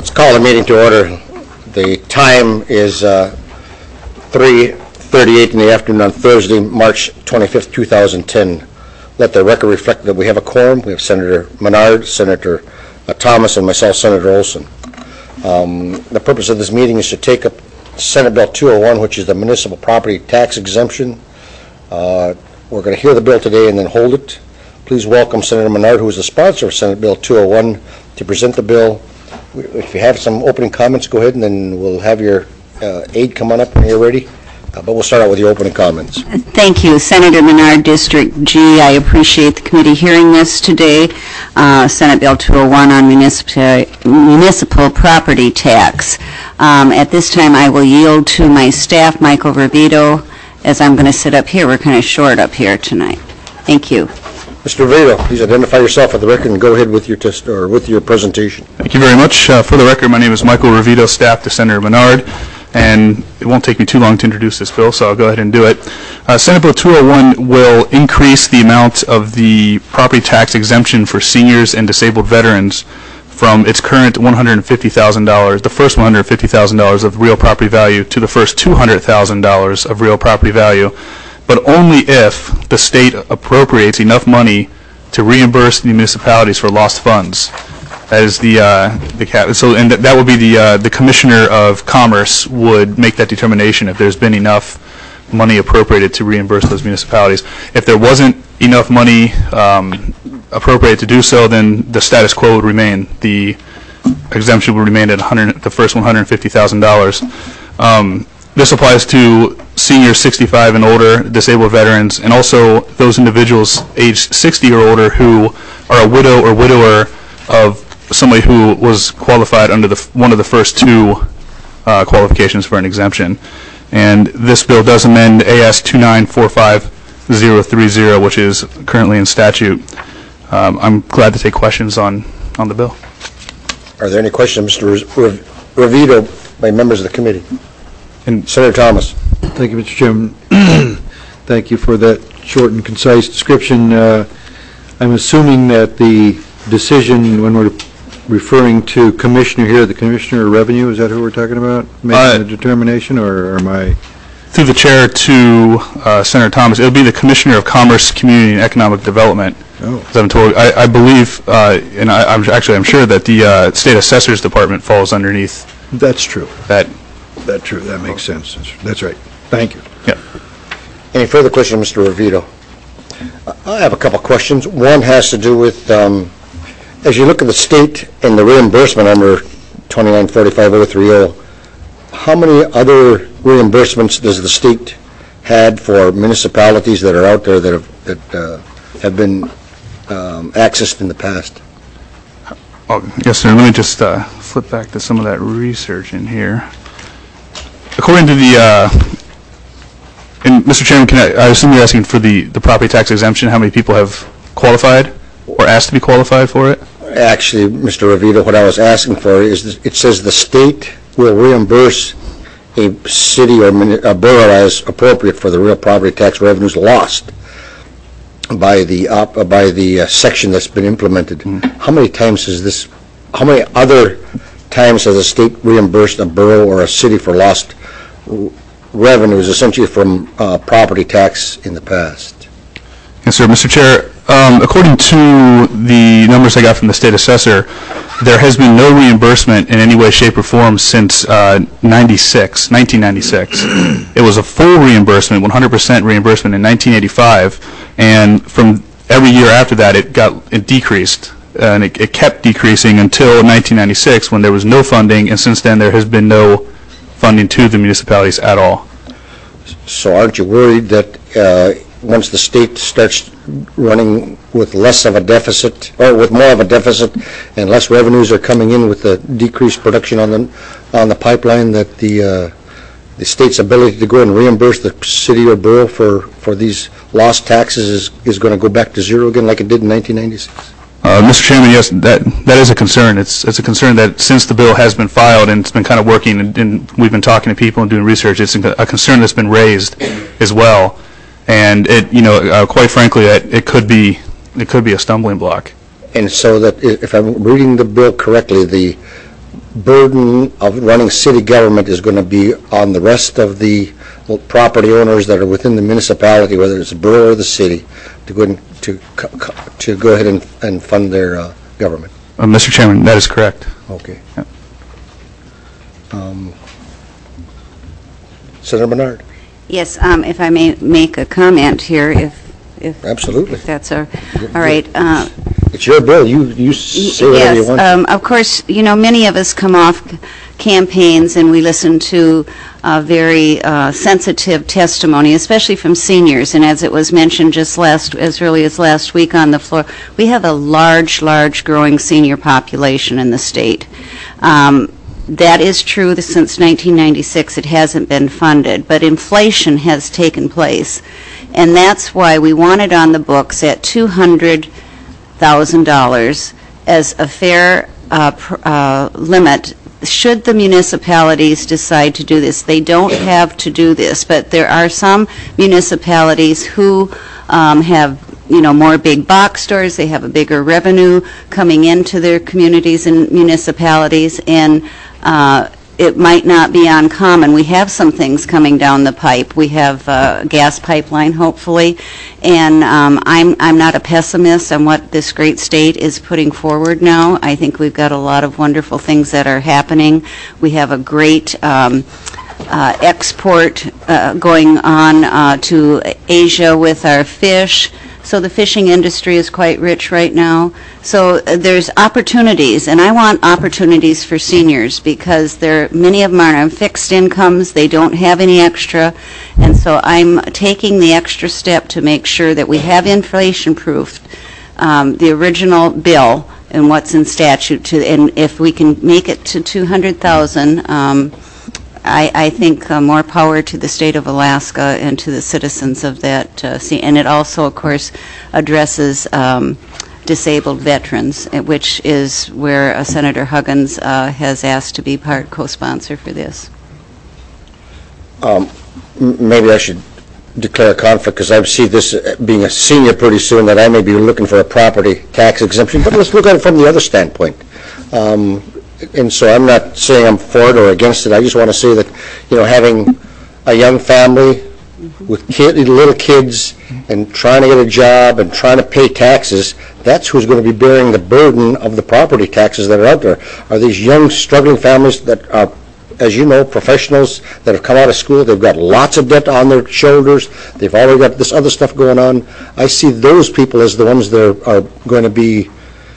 Let's call the meeting to order. The time is 3:38 in the afternoon on Thursday, March 25th, 2010. Let the record reflect that we have a quorum. We have Senator Menard, Senator Thomas, and myself, Senator Olson. The purpose of this meeting is to take up Senate Bill 201, which is the municipal property tax exemption. We're going to hear the bill today and then hold it. Please welcome Senator Menard, who is the sponsor of Senate Bill 201, to present the bill. If you have some opening comments, go ahead, and then we'll have your aide come on up when you're ready. But we'll start out with your opening comments. Thank you. Senator Menard, District G. I appreciate the committee hearing this today. Senate Bill 201 on municipal property tax. At this time, I will yield to my staff, Michael Revito, as I'm going to sit up here. We're kind of short up here tonight. Thank you. Mr. Revito, please identify yourself for the record and go ahead with your with your presentation. Thank you very much. For the record, my name is Michael Revito, staff to Senator Menard, and it won't take me too long to introduce this bill, so I'll go ahead and do it. Senate Bill 201 will increase the amount of the property tax exemption for seniors and disabled veterans from its current $150,000, the first $150,000 of real property value, to the first $200,000 of real property value, but only if the state appropriates enough money to reimburse the municipalities for lost funds. That is the cap. So, and that would be the Commissioner of Commerce would make that determination if there's been enough money appropriated to reimburse those municipalities. If there wasn't enough money appropriated to do so, then the status quo would remain. The exemption would remain at the first $150,000. This applies to seniors 65 and older, disabled veterans, and also those individuals aged 60 or older who are a widow or widower of somebody who was qualified under one of the first two qualifications for an exemption. And this bill does amend AS 2945030, which is currently in statute. I'm glad to take questions on the bill. Are there any questions, Mr. Revito, by members of the committee? And Senator Thomas. Thank you, Mr. Chairman. Thank you for that short and concise description. I'm assuming that the decision, when we're referring to Commissioner here, the Commissioner of Revenue, is that who we're talking about, making the determination, or am I? Through the chair to Senator Thomas, it'll be the Commissioner of Commerce, Community, and Economic Development. Oh. As I'm told, I believe, and I'm sure that the State Assessor's Department falls underneath. That's true. That's true. That makes sense. That's right. Thank you. Yeah. Any further questions, Mr. Revito? I have a couple of questions. One has to do with, as you look at the state and the reimbursement under 2945030, how many other reimbursements does the state had for municipalities that are out there that have been accessed in the past? Oh, yes, sir. Let me just flip back to some of that research in here. According to the, and Mr. Chairman, I assume you're asking for the property tax exemption, how many people have qualified or asked to be qualified for it? Actually, Mr. Revito, what I was asking for is, it says the state will reimburse a city or a borough as appropriate for the real property tax revenues lost by the section that's been implemented. Mm-hmm. How many times has this? How many other times has the state reimbursed a borough or a city for lost revenues, essentially from property tax in the past? Yes, sir. Mr. Chair, according to the numbers I got from the state assessor, there has been no reimbursement in any way, shape, or form since 1996. It was a full reimbursement, 100% reimbursement in 1985, and from every year after that, it decreased, and it kept decreasing until 1996 when there was no funding, and since then there has been no funding to the municipalities at all. So aren't you worried that once the state starts running with less of a deficit, or with more of a deficit, and less revenues are coming in with the decreased production on the pipeline, that the state's ability to go and reimburse the city or borough for these lost taxes is going to go back to zero again, like it did in 1996? Mr. Chairman, yes, that is a concern. It's a concern that since the bill has been filed and it's been kind of working, and we've been talking to people and doing research, it's a concern that's been raised as well. And it, quite frankly, it could be a stumbling block. And so that, if I'm reading the bill correctly, burden of running city government is going to be on the rest of the property owners that are within the municipality, whether it's the borough or the city, to go ahead and fund their government. Mr. Chairman, that is correct. Okay. Yep. Senator Menard. Yes, if I may make a comment here, if Absolutely. if that's all right. It's your bill. You say whatever you want. Yes, of course, many of us come off campaigns and we listen to very sensitive testimony, especially from seniors. And as it was mentioned as early as last week on the floor, we have a large growing senior population in the state. That is true that since 1996 it hasn't been funded, but inflation has taken place. And that's why we want it on the books at $200,000 as a fair limit. Should the municipalities decide to do this, they don't have to do this, but there are some municipalities who have more big box stores. They have a bigger revenue coming into their communities and municipalities, and it might not be uncommon. We have some things coming down the pipe. We have a gas pipeline, hopefully, and I'm not a pessimist on what this great state is putting forward now. I think we've got a lot of wonderful things that are happening. We have a great export going on to Asia with our fish. So the fishing industry is quite rich right now. So there's opportunities, and I want opportunities for seniors because many of them are on fixed incomes. They don't have any extra, and so I'm taking the extra step to make sure that we have inflation-proofed the original bill and what's in statute. And if we can make it to $200,000. I think more power to the state of Alaska and to the citizens of that. And it also, of course, addresses disabled veterans, which is where Senator Huggins has asked to be co-sponsor for this. Maybe I should declare a conflict because I see this being a senior pretty soon that I may be looking for a property tax exemption. But let's look at it from the other standpoint. And so I'm not saying I'm for it or against it. I just want to say that, having a young family with little kids and trying to get a job and trying to pay taxes, that's who's going to be bearing the burden of the property taxes that are out there. Are these young, struggling families that are, as you know, professionals that have come out of school. They've got lots of debt on their shoulders. They've already got this other stuff going on. I see those people as the ones that are going to be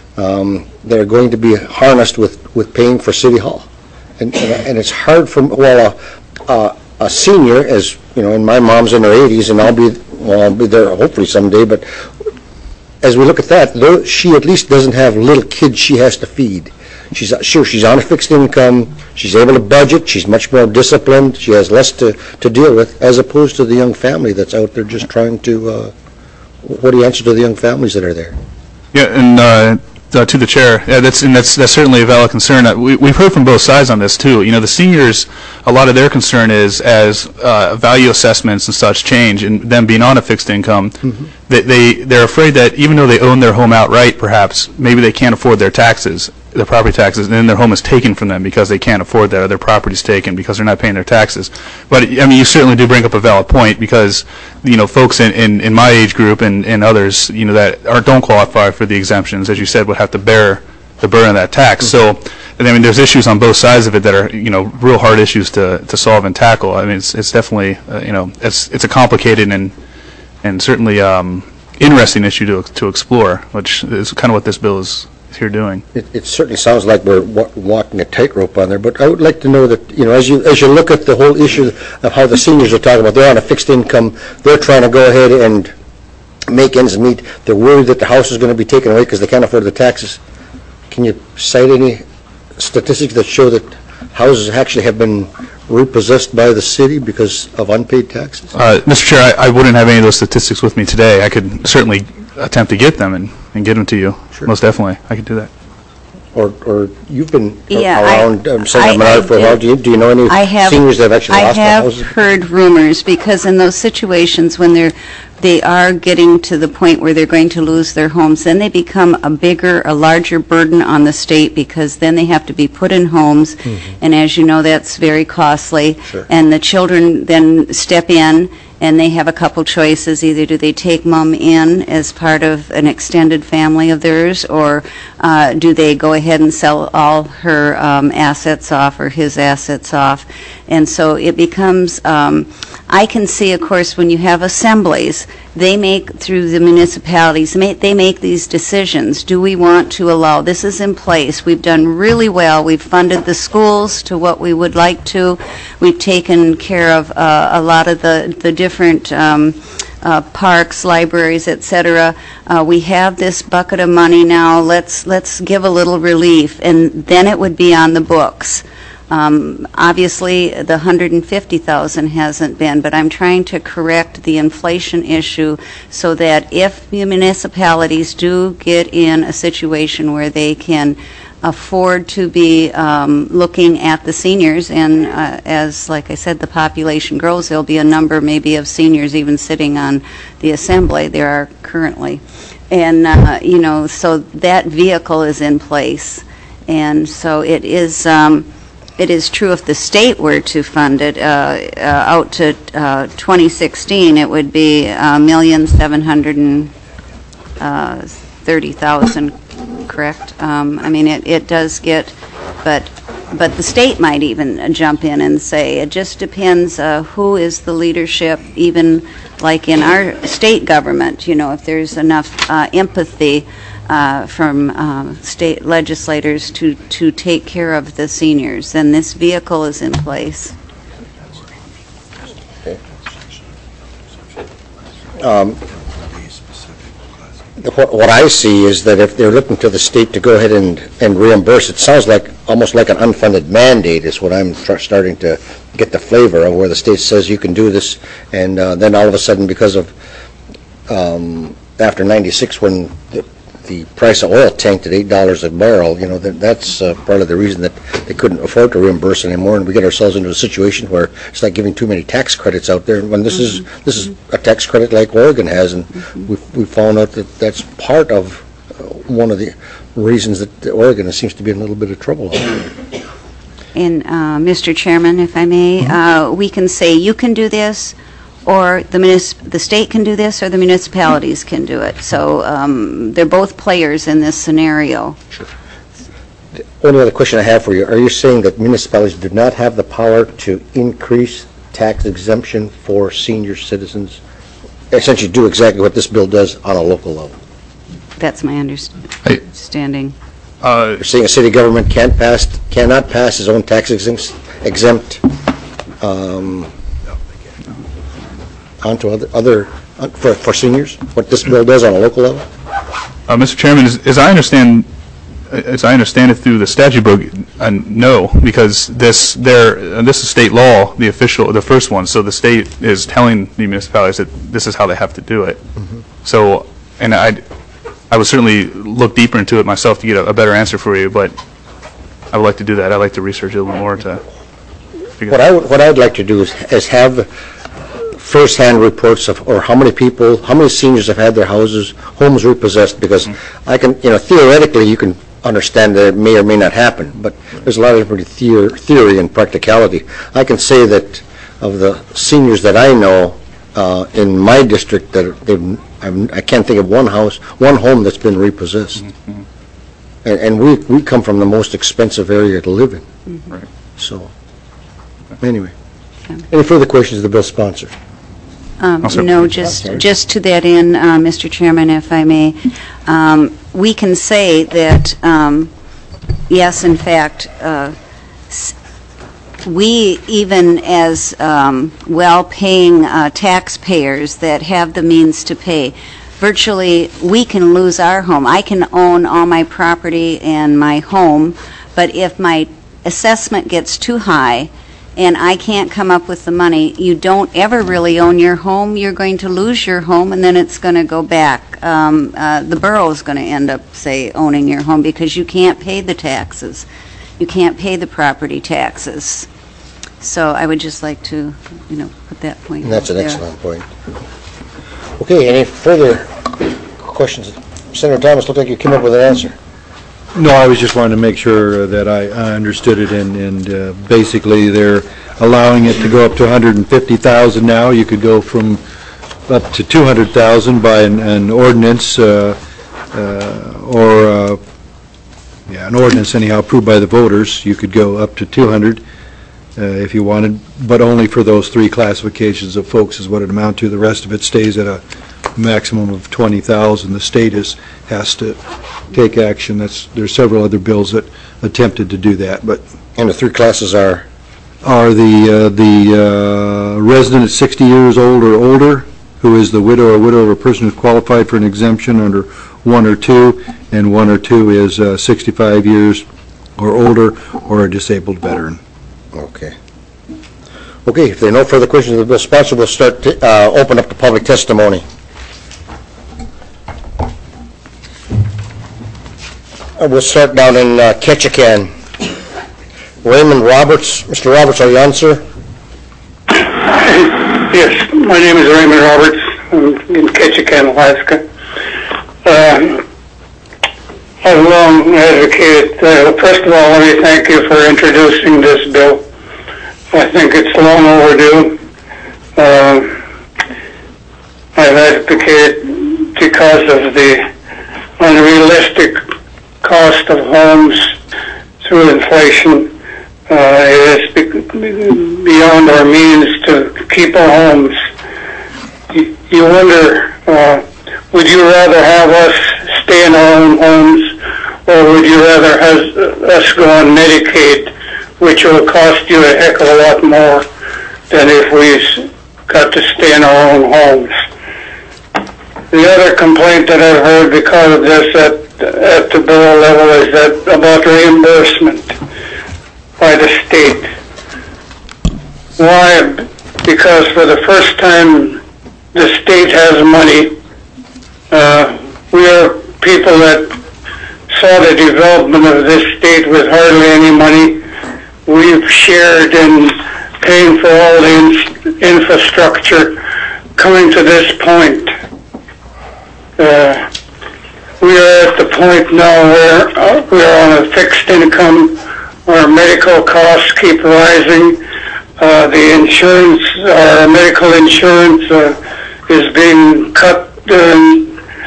harnessed with paying for City Hall, and it's hard for a senior, as and my mom's in her 80s, and I'll be there hopefully someday. But as we look at that, she at least doesn't have little kids she has to feed. She's on a fixed income. She's able to budget. She's much more disciplined. She has less to deal with, as opposed to the young family that's out there just trying to. What do you answer to the young families that are there? Yeah, and to the chair, yeah, that's certainly a valid concern. We've heard from both sides on this too. The seniors, a lot of their concern is as value assessments and such change, and them being on a fixed income, they're afraid that even though they own their home outright, perhaps maybe they can't afford their taxes, their property taxes, and then their home is taken from them because they can't afford that, or their property's taken because they're not paying their taxes. But you certainly do bring up a valid point because folks in my age group and others that don't qualify for the exemptions, as you said, would have to bear the burden of that tax. So there's issues on both sides of it that are real hard issues to solve and tackle. It's definitely it's a complicated and certainly interesting issue to explore, which is kind of what this bill is here doing. It certainly sounds like we're walking a tightrope on there, but I would like to know that, as you look at the whole issue of how the seniors are talking about, they're on a fixed income, they're trying to go ahead and make ends meet, they're worried that the house is going to be taken away because they can't afford the taxes. Can you cite any statistics that show that houses actually have been repossessed by the city because of unpaid taxes? Mr. Chair, I wouldn't have any of those statistics with me today. I could certainly attempt to get them and get them to you. Sure. Most definitely, I could do that. Or you've been around Senator Menard for a while. Do you know any seniors that have actually lost their houses? I have heard rumors because in those situations when they're they are getting to the point where they're going to lose their homes, then they become a larger burden on the state, because then they have to be put in homes, and as you know, that's very costly. Sure. And the children then step in, and they have a couple choices. Either do they take mom in as part of an extended family of theirs, or do they go ahead and sell all her assets off or his assets off? And so it becomes, I can see, of course, when you have assemblies, they make, through the municipalities, they make these decisions. Do we want to allow, this is in place, we've done really well, we've funded the schools to what we would like to, we've taken care of a lot of the different parks, libraries, etc. We have this bucket of money now, let's give a little relief, and then it would be on the books. Obviously, the $150,000 hasn't been, but I'm trying to correct the inflation issue so that if municipalities do get in a situation where they can afford to be looking at the seniors, and as, like I said, the population grows, there'll be a number maybe of seniors even sitting on the assembly. There are currently. And, so that vehicle is in place. And so it is true, if the state were to fund it out to 2016, it would be $1,730,000, correct? I mean, it does get, but the state might even jump in and say, it just depends who is the leadership, even like in our state government, if there's enough empathy from state legislators to take care of the seniors, then this vehicle is in place. Okay. What I see is that if they're looking to the state to go ahead and reimburse, it sounds like almost like an unfunded mandate is what I'm starting to get the flavor of, where the state says you can do this, and then all of a sudden, because of after 96, when the price of oil tanked at $8 a barrel, that's part of the reason that they couldn't afford to reimburse anymore, and we get ourselves into a situation where it's like giving too many tax credits out there. When this is a tax credit like Oregon has, and we found out that that's part of one of the reasons that Oregon seems to be in a little bit of trouble. And Mr. Chairman, if I may, we can say you can do this, or the state can do this, or the municipalities can do it. So they're both players in this scenario. Sure. The only other question I have for you, are you saying that municipalities do not have the power to increase tax exemption for senior citizens? Essentially do exactly what this bill does on a local level? That's my understanding. You're saying a city government cannot pass its own tax exempt onto other for seniors, what this bill does on a local level? Mr. Chairman, as I understand it through the statute book, no, because this is state law, the first one. So the state is telling the municipalities that this is how they have to do it. So, and I would certainly look deeper into it myself to get a better answer for you, but I would like to do that. I'd like to research it a little more to figure what I'd like to do is have first-hand reports of, or how many seniors have had their homes repossessed, because I can, theoretically you can understand that it may or may not happen, but there's a lot of different theory and practicality. I can say that of the seniors that I know in my district, that I can't think of one home that's been repossessed. And we come from the most expensive area to live in. Right. So, anyway. Any further questions of the bill sponsor? No, just to that end, Mr. Chairman, if I may, we can say that, yes, in fact, we, even as well-paying taxpayers that have the means to pay, virtually we can lose our home. I can own all my property and my home, but if my assessment gets too high and I can't come up with the money, you don't ever really own your home. You're going to lose your home, and then it's going to go back. The borough is going to end up, say, owning your home because you can't pay the taxes. You can't pay the property taxes. So I would just like to, put that point out there. That's an excellent point. Okay, any further questions? Senator Thomas, looked like you came up with an answer. No, I was just wanting to make sure that I understood it, and basically they're allowing it to go up to 150,000 now. You could go from up to 200,000 by an ordinance, or an ordinance anyhow approved by the voters. You could go up to 200 if you wanted, but only for those three classifications of folks is what it amounts to. The rest of it stays at a maximum of 20,000. The state has to take action. There's several other bills that attempted to do that, but And the three classes are? The resident is 60 years old or older, who is the widow or widow of a person who's qualified for an exemption under 1 or 2, and 1 or 2 is 65 years or older or a disabled veteran. Okay. Okay, if there are no further questions of the bill sponsor, we'll start to open up the public testimony. We'll start down in Ketchikan. Raymond Roberts. Mr. Roberts, are you on, sir? Yes, my name is Raymond Roberts. I'm in Ketchikan, Alaska. I've long advocated, first of all, let me thank you for introducing this bill. I think it's long overdue. I've advocated because of the unrealistic cost of homes through inflation. It is beyond our means to keep our homes. You wonder, would you rather have us stay in our own homes, or would you rather have us go on Medicaid, which will cost you a heck of a lot more than if we got to stay in our own homes? The other complaint that I've heard because of this at the bill level is that about reimbursement by the state. Why? Because for the first time the state has money. We are people that saw the development of this state with hardly any money. We've shared in paying for all the infrastructure coming to this point. We are at the point now where we are on a fixed income. Our medical costs keep rising. The insurance, our medical insurance is being cut in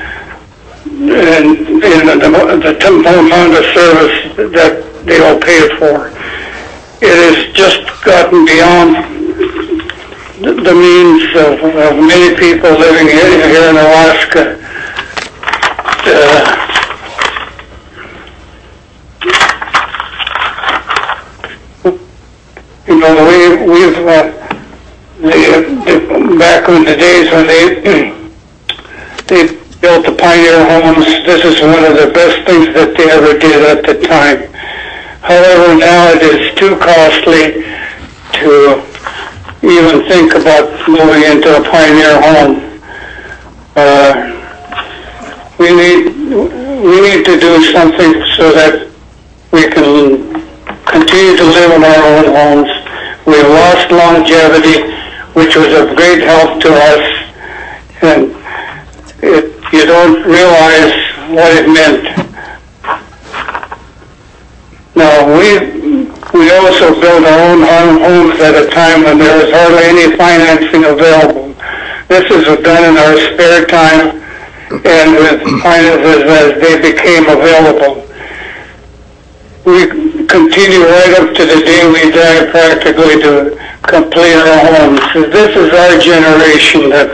the amount of service that they will pay for. It has just gotten beyond the means of many people living here in Alaska. You know, we've back in the days when they built the Pioneer homes, this is one of the best things that they ever did at the time. However, now it is too costly to even think about moving into a Pioneer home. We need to do something so that we can continue to live in our own homes. We've lost longevity, which was of great help to us, and you don't realize what it meant. Now, we also built our own homes at a time when there was hardly any financing available. This is done in our spare time and with finances as they became available. We continue right up to the day we die practically to complete our homes. This is our generation that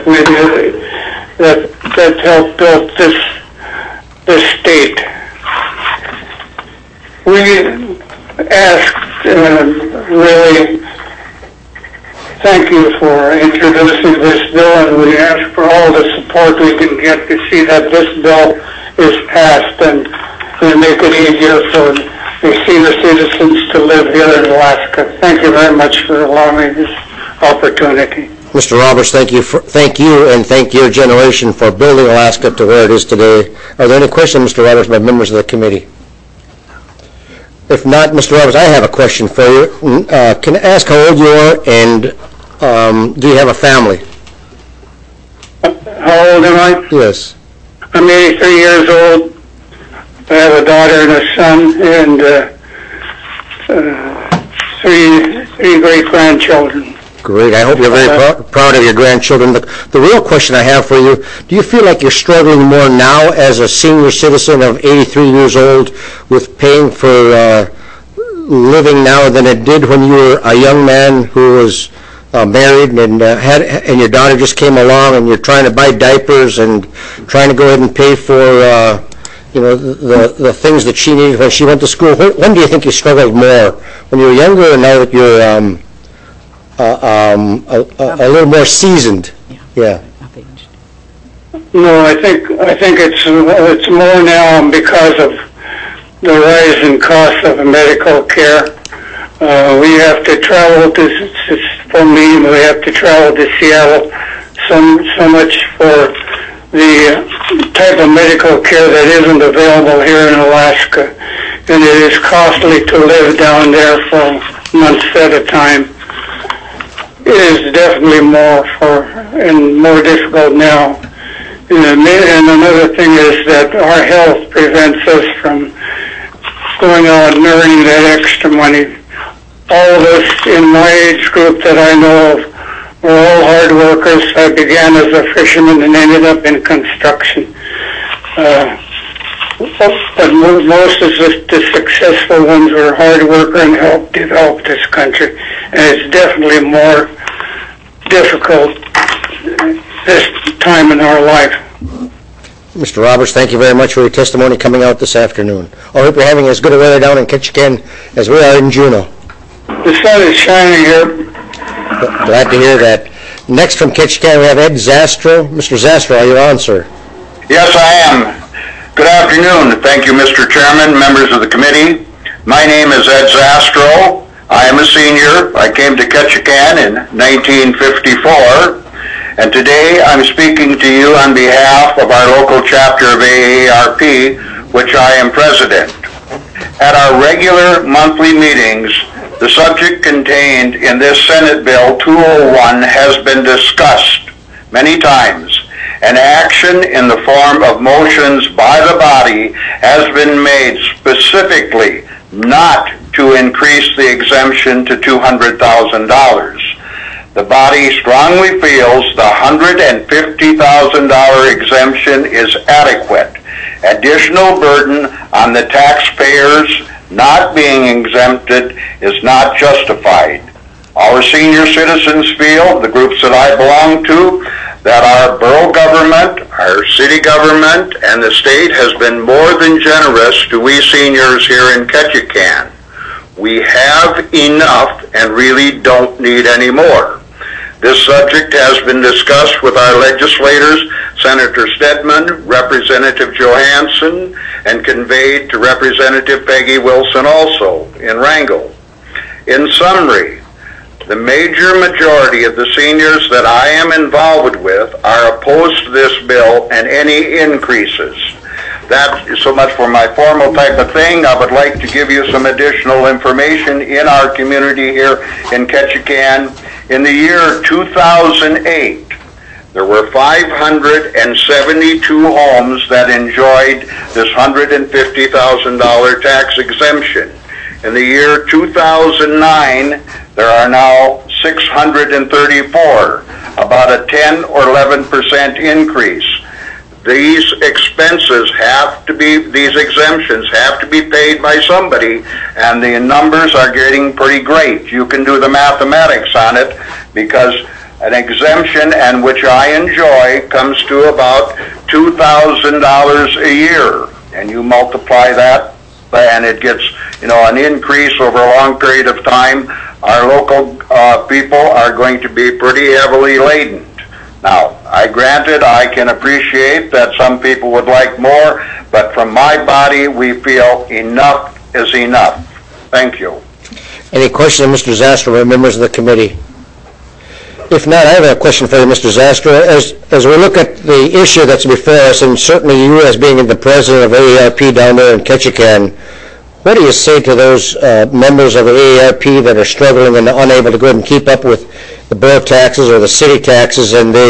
helped build this state. We asked, really, thank you for introducing this bill, and we ask for all the support we can get to see that this bill is passed and make it easier for the senior citizens to live here in Alaska. Thank you very much for allowing me this opportunity. Mr. Roberts, thank you and thank your generation for building Alaska to where it is today. Are there any questions, Mr. Roberts, by members of the committee? If not, Mr. Roberts, I have a question for you. Can I ask how old you are, and do you have a family? I'm How old am I? Yes. I'm 83 years old. I have a daughter and a son, and three great-grandchildren. Great. I hope you're very proud of your grandchildren. The real question I have for you, do you feel like you're struggling more now as a senior citizen of 83 years old with paying for living now than it did when you were a young man who was married and and your daughter just came along and you're trying to buy diapers and trying to go ahead and pay for the things that she needed when she went to school? When do you think you struggled more? When you were younger, or now that you're a little more seasoned? Yeah. No, I think it's more now because of the rise in cost of medical care. We have to travel for me, we have to travel to Seattle so much for the type of medical care that isn't available here in Alaska. And it is costly to live down there for months at a time. It is definitely more difficult now. And another thing is that our health prevents us from going out and earning that extra money. All of us in my age group that I know of were all hard workers. I began as a fisherman and ended up in construction. But most of the successful ones were hard workers and helped develop this country. And it's definitely more difficult this time in our life. Mr. Roberts, thank you very much for your testimony coming out this afternoon. I hope you're having as good a weather down in Ketchikan as we are in Juneau. The sun is shining here. Glad to hear that. Next from Ketchikan, we have Ed Zastro. Mr. Zastro, are you on, sir? Yes, I am. Good afternoon. Thank you, Mr. Chairman, members of the committee. My name is Ed Zastro. I am a senior. I came to Ketchikan in 1954. And today I'm speaking to you on behalf of our local chapter of AARP, which I am president. At our regular monthly meetings, the subject contained in this Senate Bill 201 has been discussed many times, and action in the form of motions by the body has been made specifically not to increase the exemption to $200,000. The body strongly feels the $150,000 exemption is adequate. Additional burden on the taxpayers not being exempted is not justified. Our senior citizens feel, the groups that I belong to, that our borough government, our city government, and the state has been more than generous to we seniors here in Ketchikan. We have enough and really don't need any more. This subject has been discussed with our legislators, Senator Stedman, Representative Johansson, and conveyed to Representative Peggy Wilson also in Wrangell. In summary, the major majority of the seniors that I am involved with are opposed to this bill and any increases. That is so much for my formal type of thing. I would like to give you some additional information in our community here in Ketchikan. In the year 2008, there were 572 homes that enjoyed this $150,000 tax exemption. In the year 2009, there are now 634, about a 10 or 11% increase. These expenses these exemptions have to be paid by somebody, and the numbers are getting pretty great. You can do the mathematics on it, because an exemption, and which I enjoy, comes to about $2,000 a year, and you multiply that, and it gets, an increase over a long period of time. Our local people are going to be pretty heavily laden. Now, I can appreciate that some people would like more, but from my body, we feel enough is enough. Thank you. Any questions of Mr. Zastro by members of the committee? If not, I have a question for you, Mr. Zastro. As we look at the issue that's before us, and certainly you as being the president of AARP down there in Ketchikan, what do you say to those members of AARP that are struggling and unable to go ahead and keep up with the borough taxes or the city taxes, and they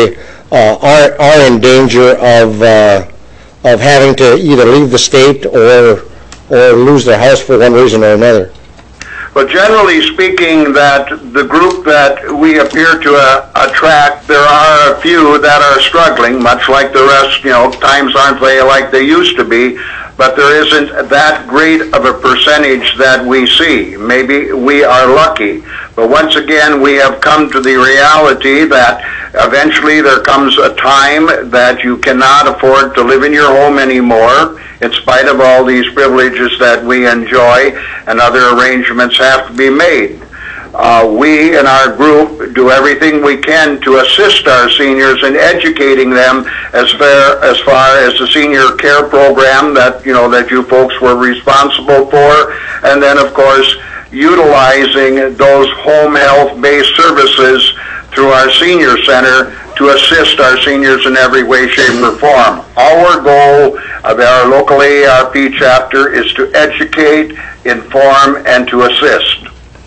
are in danger of having to either leave the state or lose their house for one reason or another? But generally speaking, that the group that we appear to attract, there are a few that are struggling, much like the rest. Times aren't like they used to be, but there isn't that great of a percentage that we see. Maybe we are lucky, but once again, we have come to the reality that eventually there comes a time that you cannot afford to live in your home anymore, in spite of all these privileges that we enjoy, and other arrangements have to be made. We in our group do everything we can to assist our seniors in educating them as far as the senior care program that you folks were responsible for, and then of course utilizing those home health-based services through our senior center to assist our seniors in every way, shape, or form. Our goal of our local AARP chapter is to educate, inform, and to assist.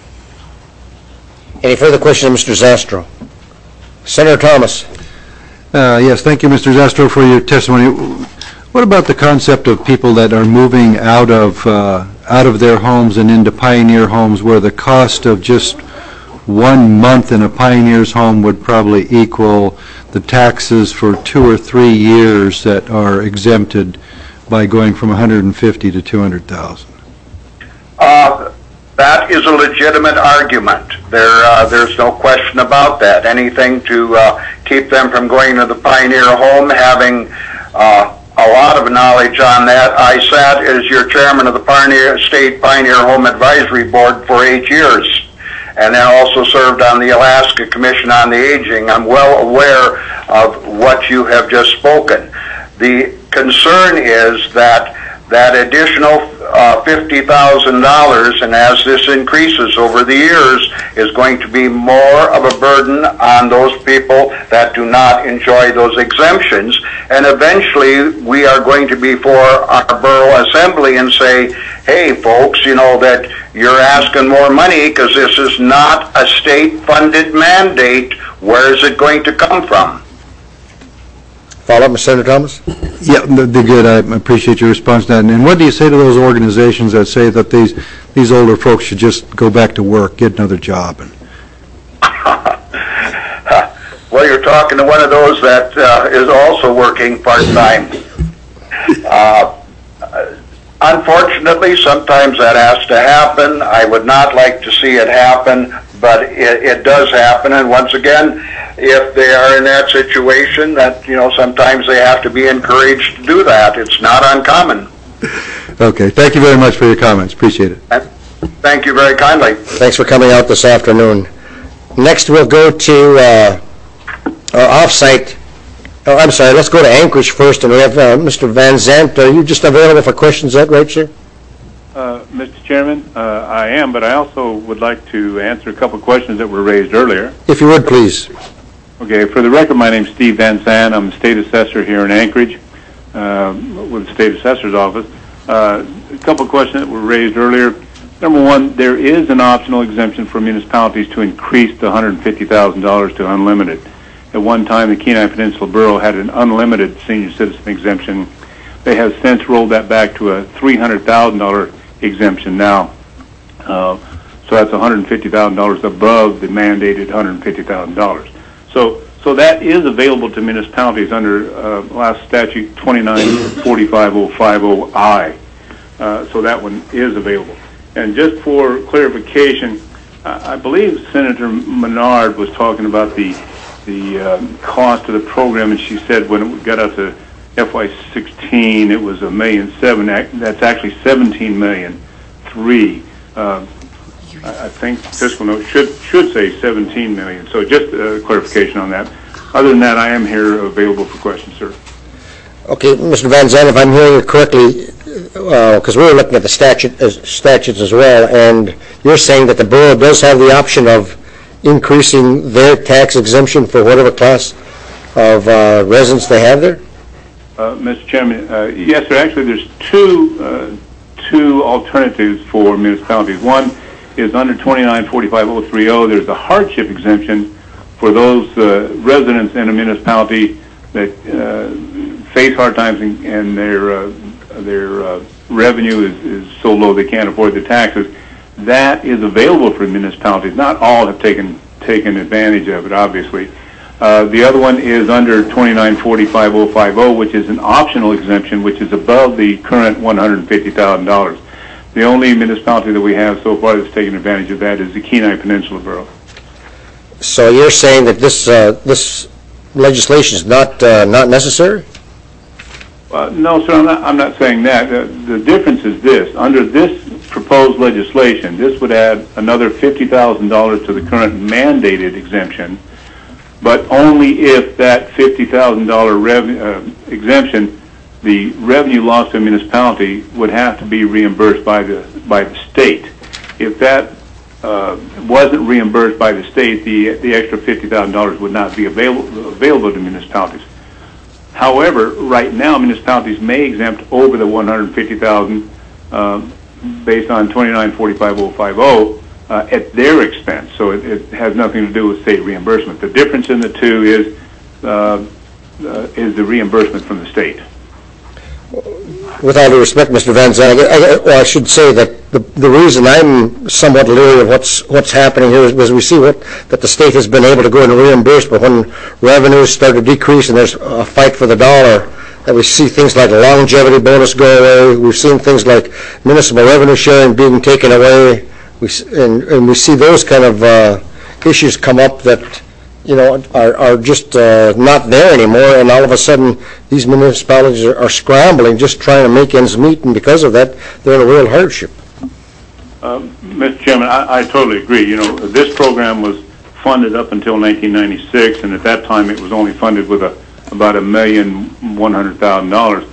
Any further questions, Mr. Zastro? Senator Thomas. Yes, thank you, Mr. Zastro, for your testimony. What about the concept of people that are moving out of their homes and into Pioneer homes, where the cost of just 1 month in a Pioneer's home would probably equal the taxes for 2 or 3 years that are exempted by going from $150,000 to $200,000? That is a legitimate argument. There's no question about that. Anything to keep them from going to the Pioneer home, having a lot of knowledge on that. I sat as your chairman of the State Pioneer Home Advisory Board for 8 years, and then also served on the Alaska Commission on the Aging. I'm well aware of what you have just spoken. The concern is that additional $50,000, and as this increases over the years, is going to be more of a burden on those people that do not enjoy those exemptions. And eventually we are going to be before our borough assembly and say, hey folks, that you're asking more money because this is not a state-funded mandate. Where is it going to come from? Follow-up, Senator Thomas? Yeah, they're good. I appreciate your response to that. And what do you say to those organizations that say that these older folks should just go back to work, get another job? Well, you're talking to one of those that is also working part-time. Unfortunately, sometimes that has to happen. I would not like to see it happen, but it does happen. And once again, if they are in that situation, that sometimes they have to be encouraged to do that. It's not uncommon. Okay. Thank you very much for your comments. Appreciate it. Thank you very kindly. Thanks for coming out this afternoon. Next, we'll go to our off-site. Oh, I'm sorry. Let's go to Anchorage first, and we have Mr. Van Zandt. Are you just available for questions? Is that right, sir? Mr. Chairman, I am, but I also would like to answer a couple of questions that were raised earlier. If you would, please. Okay, for the record, my name is Steve Van Zandt. I'm the state assessor here in Anchorage with the state assessor's office. A couple of questions that were raised earlier. Number one, there is an optional exemption for municipalities to increase the $150,000 to unlimited. At one time, the Kenai Peninsula Borough had an unlimited senior citizen exemption. They have since rolled that back to a $300,000 exemption now. So that's $150,000 above the mandated $150,000. So that is available to municipalities under last statute 2945.050I. So that one is available. And just for clarification, I believe Senator Menard was talking about the cost of the program, and she said when it got up to FY16 it was $1.7 million. That's actually $17.3 million. I think fiscal note should say $17 million. So just a clarification on that. Other than that, I am here available for questions, sir. Okay, Mr. Van Zandt, if I'm hearing you correctly, because we were looking at the statutes as well, and you're saying that the borough does have the option of increasing their tax exemption for whatever class of residents they have there? Mr. Chairman, yes, sir. Actually, there's two alternatives for municipalities. One is under 2945.030. There's a hardship exemption for those residents in a municipality that face hard times and their revenue is so low they can't afford the taxes. That is available for municipalities. Not all have taken advantage of it, obviously. The other one is under 2945.050, which is an optional exemption, which is above the current $150,000. The only municipality that we have so far that's taken advantage of that is the Kenai Peninsula Borough. So you're saying that this legislation is not necessary? No, sir, I'm not saying that. The difference is this. Under this proposed legislation, this would add another $50,000 to the current mandated exemption, but only if that $50,000 exemption, the revenue lost to a municipality would have to be reimbursed by the state. If that wasn't reimbursed by the state, the extra $50,000 would not be available to municipalities. However, right now municipalities may exempt over the $150,000 based on 2945.050 at their expense. So it has nothing to do with state reimbursement. The difference in the two is the reimbursement from the state. With all due respect, Mr. Van Zandt, I should say that the reason I'm somewhat leery of what's happening here is we see that the state has been able to go and reimburse, but when revenues start to decrease and there's a fight for the dollar, that we see things like longevity bonus go away. We've seen things like municipal revenue sharing being taken away. And we see those kind of issues come up that are just not there anymore, and all of a sudden these municipalities are scrambling, just trying to make ends meet, and because of that, they're in a real hardship. Mr. Chairman, I totally agree. This program was funded up until 1996, and at that time it was only funded with about $1,100,000.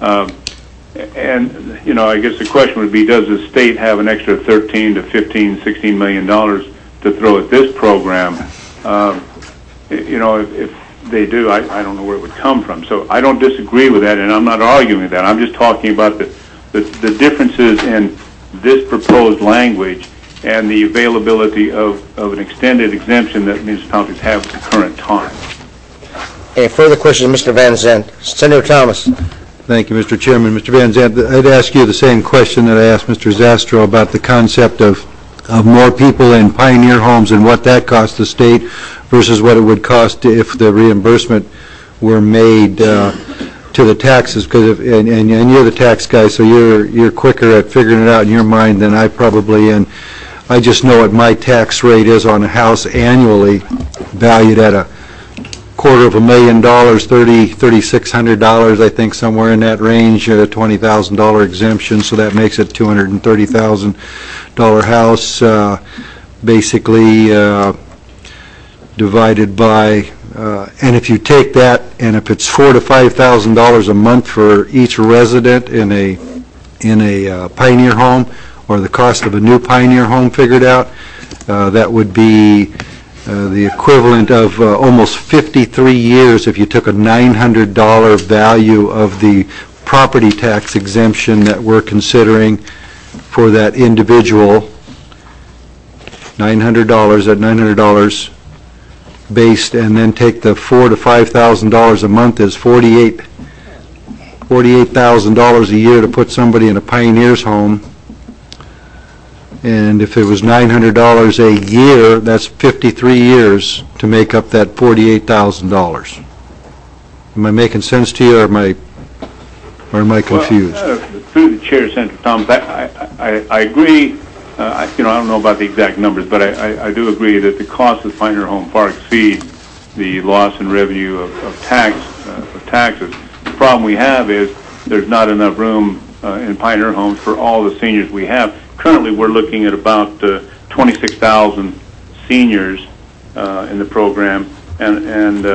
And I guess the question would be, does the state have an extra $13 to $15, $16 million to throw at this program? If they do, I don't know where it would come from. So I don't disagree with that, and I'm not arguing that. I'm just talking about the differences in this proposed language and the availability of an extended exemption that municipalities have at the current time. Any further questions, Mr. Van Zandt? Senator Thomas. Thank you, Mr. Chairman. Mr. Van Zandt, I'd ask you the same question that I asked Mr. Zastro about the concept of more people in pioneer homes and what that costs the state versus what it would cost if the reimbursement were made to the taxes. Because and you're the tax guy, so you're quicker at figuring it out in your mind than I probably am. I just know what my tax rate is on a house annually, valued at $250,000, $3,600, I think, somewhere in that range, a $20,000 exemption, so that makes it $230,000 house, basically divided by, and if you take that, and if it's $4,000 to $5,000 a month for each resident in a pioneer home, or the cost of a new pioneer home figured out, that would be the equivalent of almost 53 years if you took a $900 value of the property tax exemption that we're considering for that individual. $900 at $900 based, and then take the $4,000 to $5,000 a month is $48,000 a year to put somebody in a pioneer's home. And if it was $900 a year, that's 53 years to make up that $48,000. Am I making sense to you, or am I confused? Well, through the chair, Senator Thomas, I agree. I don't know about the exact numbers, but I do agree that the cost of pioneer home far exceeds the loss in revenue of taxes. The problem we have is there's not enough room in pioneer homes for all the seniors we have. Currently, we're looking at about 26,000 seniors in the program, and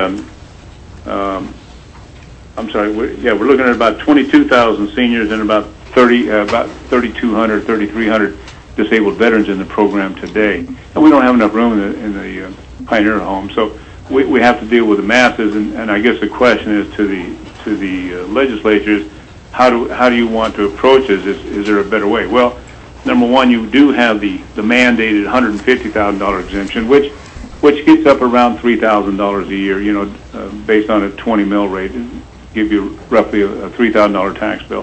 I'm sorry, we're looking at about 22,000 seniors and about 3,200, 3,300 disabled veterans in the program today, and we don't have enough room in the pioneer home. So we have to deal with the masses, and I guess the question is to the legislatures, how do you want to approach this? Is there a better way? Well, number one, you do have the mandated $150,000 exemption, which which gets up around $3,000 a year, based on a 20 mil rate, give you roughly a $3,000 tax bill.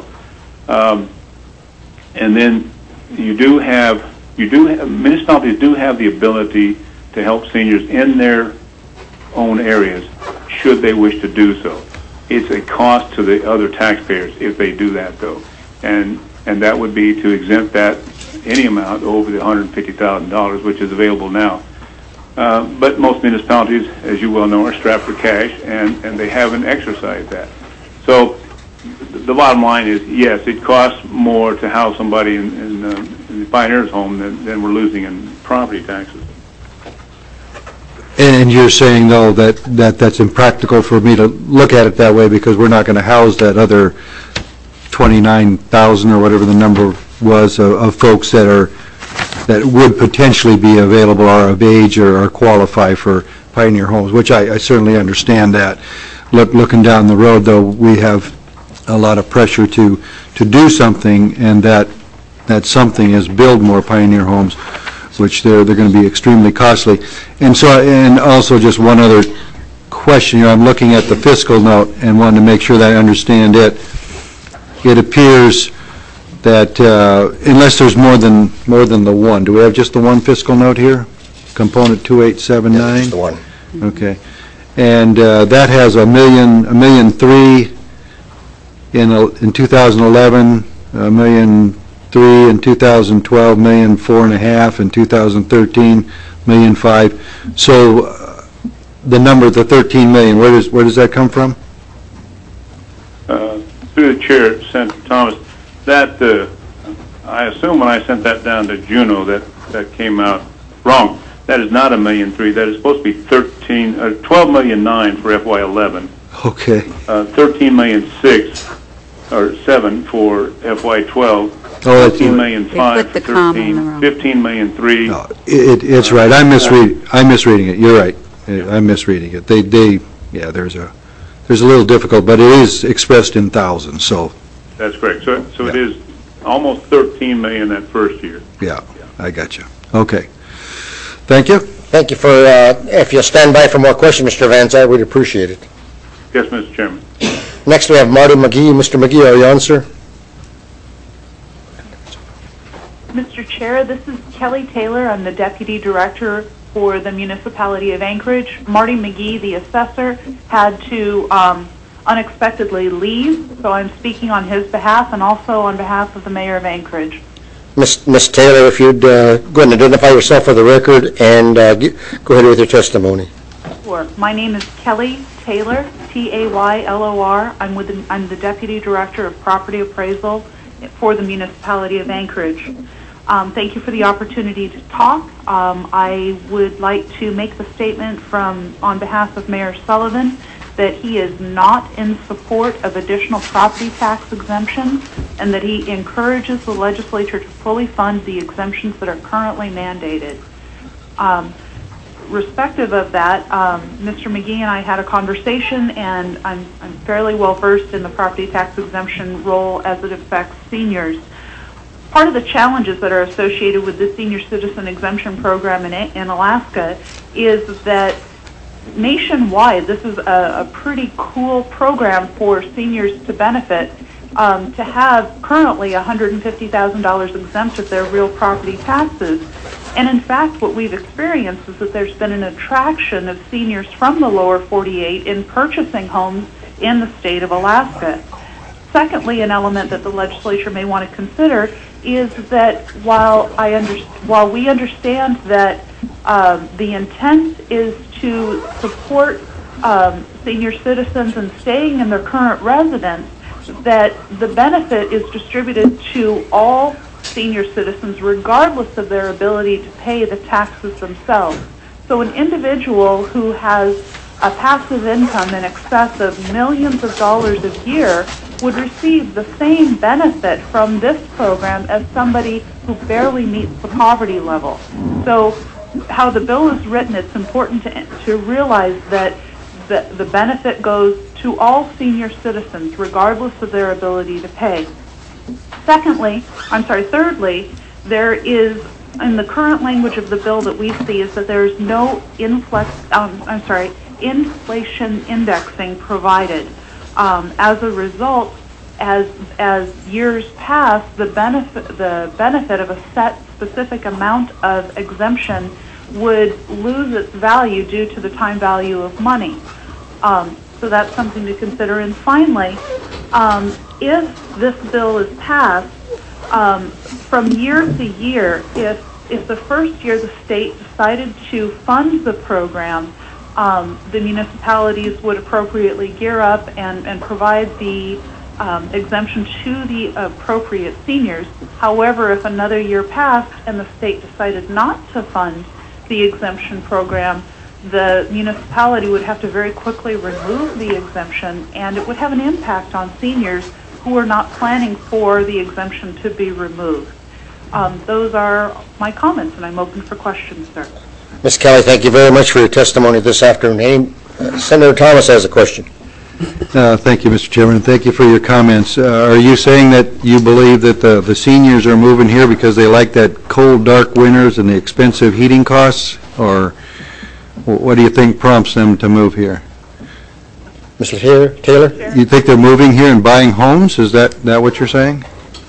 And then municipalities do have the ability to help seniors in their own areas, should they wish to do so. It's a cost to the other taxpayers if they do that, though, and that would be to exempt that any amount over the $150,000, which is available now. But most municipalities, as you well know, are strapped for cash, and they haven't exercised that. So the bottom line is, yes, it costs more to house somebody in the Pioneers home than we're losing in property taxes. And you're saying, though, that's impractical for me to look at it that way because we're not going to house that other 29,000 or whatever the number was of folks that would potentially be available or of age or qualify for Pioneer homes, which I certainly understand that. Looking down the road, though, we have a lot of pressure to do something, and that something is build more Pioneer homes, which they're going to be extremely costly. And also just one other question. I'm looking at the fiscal note and wanted to make sure that I understand it. It appears that unless there's more than the one, do we have just the one fiscal note here? Component 2879. Yeah, just the one. Okay, and that has $1.3 million in 2011, $1.3 million in 2012, $4.5 million in 2013, $1.5 million. So the number, the $13 million, where does that come from? Through the chair, Senator Thomas, that I assume when I sent that down to Juneau that came out wrong. That is not $1.3 million. That is supposed to be $12.9 million for FY11. Okay. $13.6 million or $7 for FY12. $14.5 million for 13. $15.3 million. No, it's right. I'm misreading it. You're right. I'm misreading it. Yeah. There's a little difficult, but it is expressed in thousands. So. That's correct. So yeah. It is almost $13 million that first year. Yeah. I got you. Okay. Thank you. Thank you for, if you'll stand by for more questions, Mr. Van Zandt, we'd appreciate it. Yes, Mr. Chairman. Next we have Marty McGee. Mr. McGee, are you on, sir? Mr. Chair, this is Kelly Taylor. I'm the Deputy Director for the Municipality of Anchorage. Marty McGee, the assessor, had to unexpectedly leave, so I'm speaking on his behalf and also on behalf of the Mayor of Anchorage. Ms. Taylor, if you'd go ahead and identify yourself for the record and go ahead with your testimony. Sure. My name is Kelly Taylor, Taylor. I'm the Deputy Director of Property Appraisal for the Municipality of Anchorage. Thank you for the opportunity to talk. I would like to make the statement on behalf of Mayor Sullivan that he is not in support of additional property tax exemptions and that he encourages the legislature to fully fund the exemptions that are currently mandated. Respective of that, Mr. McGee and I had a conversation, and I'm fairly well versed in the property tax exemption role as it affects seniors. Part of the challenges that are associated with the senior citizen exemption program in Alaska is that nationwide, this is a pretty cool program for seniors to benefit. To have currently $150,000 exempt of their real property taxes. And in fact, what we've experienced is that there's been an attraction of seniors from the lower 48 in purchasing homes in the state of Alaska. Secondly, an element that the legislature may want to consider is that while we understand that the intent is to support senior citizens in staying in their current residence, that the benefit is distributed to all senior citizens regardless of their ability to pay the taxes themselves. So an individual who has a passive income in excess of millions of dollars a year would receive the same benefit from this program as somebody who barely meets the poverty level. So how the bill is written, it's important to realize that the benefit goes to all senior citizens, regardless of their ability to pay. Thirdly, there is in the current language of the bill that we see is that there's no inflation indexing provided. As a result, as years pass, the benefit of a set specific amount of exemption would lose its value due to the time value of money. So that's something to consider. And finally, if this bill is passed, from year to year, if the first year the state decided to fund the program, the municipalities would appropriately gear up and provide the exemption to the appropriate seniors. However, if another year passed and the state decided not to fund the exemption program, the municipality would have to very quickly remove the exemption, and it would have an impact on seniors who are not planning for the exemption to be removed. Those are my comments, and I'm open for questions, sir. Ms. Kelly, thank you very much for your testimony this afternoon. Senator Thomas has a question. Thank you, Mr. Chairman, and thank you for your comments. Are you saying that you believe that the seniors are moving here because they like that cold, dark winters and the expensive heating costs, or what do you think prompts them to move here? Mr. Taylor? You think they're moving here and buying homes? Is that what you're saying?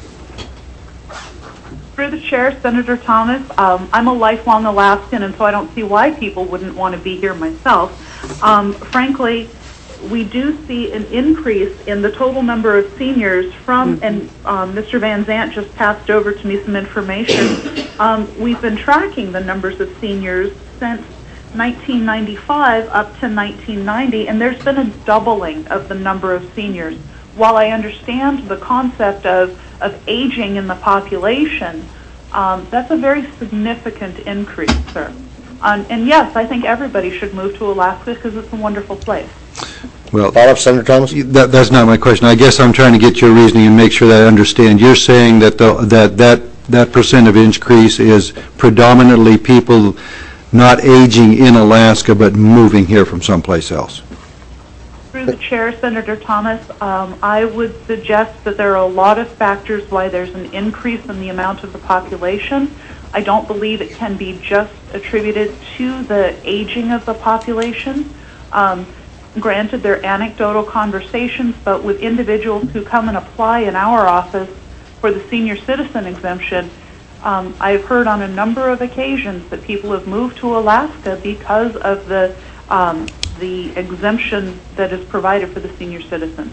Through the chair, Senator Thomas, I'm a lifelong Alaskan, and so I don't see why people wouldn't want to be here myself. Frankly, we do see an increase in the total number of seniors from, and Mr. Van Zant just passed over to me some information. We've been tracking the numbers of seniors since 1995 up to 1990, and there's been a doubling of the number of seniors. While I understand the concept of aging in the population, that's a very significant increase, sir. And yes, I think everybody should move to Alaska because it's a wonderful place. Well, follow-up, Senator Thomas? That's not my question. I guess I'm trying to get your reasoning and make sure that I understand. You're saying that that percent of increase is predominantly people not aging in Alaska but moving here from someplace else. Through the chair, Senator Thomas, I would suggest that there are a lot of factors why there's an increase in the amount of the population. I don't believe it can be just attributed to the aging of the population. Granted, they're anecdotal conversations, but with individuals who come and apply in our office for the senior citizen exemption, I've heard on a number of occasions that people have moved to Alaska because of the exemption that is provided for the senior citizens.